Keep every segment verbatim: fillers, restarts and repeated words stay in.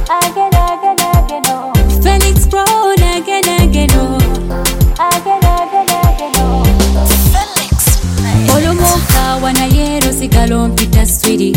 again, again, again, oh. Felix Pro again, again, oh. Again, again, again, oh. Felix Olumoka wana yero sigalo mpita swiri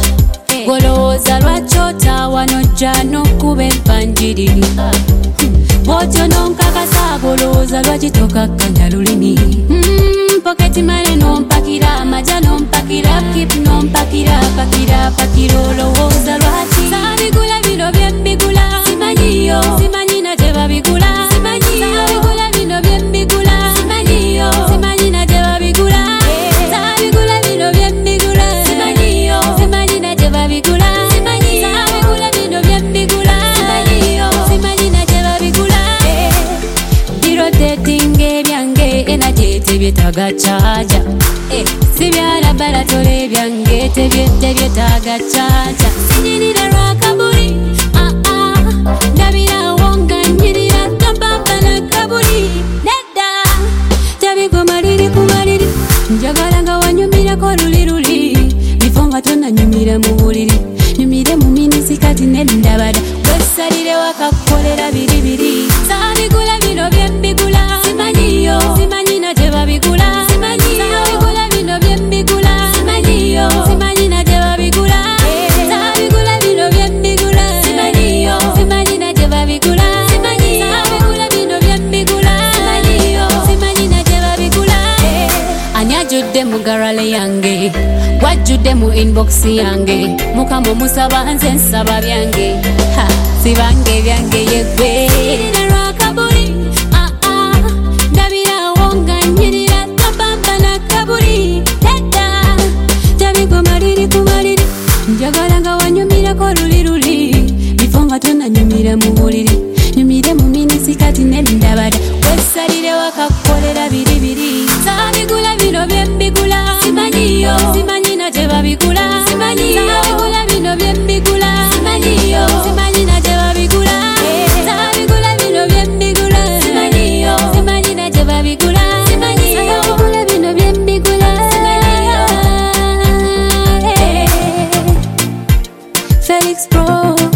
Goloza lwachota wanojja n'okkuba empanjiri Bw'otyo n'onkakasa goloza lwakitoka kkanya lulimi Pocket money n'ompakira amagya n'ompakira keep n'ompakira pakira pakira olowooza lwaki Saabigula bino bye mbigula simanyiyo simanyi na gye babigula simanyiyo Saabigula bino bye mbigula simanyiyo simanyi na gye babigula Saabigula bino bye mbigula simanyiyo simanyi na gye babigula simanyiyo Saabigula bino bye mbigula simanyiyo simanyi na gye babigula Rotating ebyange energy tebyetaga charger eh sibyala balatole ebyange tebyete byetaga charger sinyirira rwakabuli ah ah ndabira wonga nyirira kabamba na kabuli nedda tabigoma liri kumaliri njagala nga wanyumira ko luli luli bifonga tonna nyumira mu buliri nyumire mu minisi kati nendabada wesalire wakakolera biri biri sabigula bino byembigula simanyiyo simanyi na gye babigula simanyiyo sabigula bino byembigula simanyiyo simanyi na gye babigula sabigula bino byembigula simanyiyo simanyi na gye babigula simanyiyo sabigula bino byembigula simanyiyo simanyi na gye babigula ani ajudde mu garale yange wajudde mu inbox yange mukama musaba nze nsaba byange ha sibange byange yegwe rwakabuli ah ah ndabira wonga nyirira kabamba na kabuli teta tabigoma liri kumaliri njagala nga wanyumira ko luli luli bifonga tonna nyumira mu buliri nyumire mu minisi kati nendabada wesalire wakakolera biri biri sabigula bino byembigula simanyiyo simanyi na gye babigula simanyiyo sabigula bino byembigula simanyiyo simanyi na gye babigula sabigula bino byembigula simanyiyo simanyi na gye babigula simanyiyo sabigula bino byembigula simanyiyo Felix Pro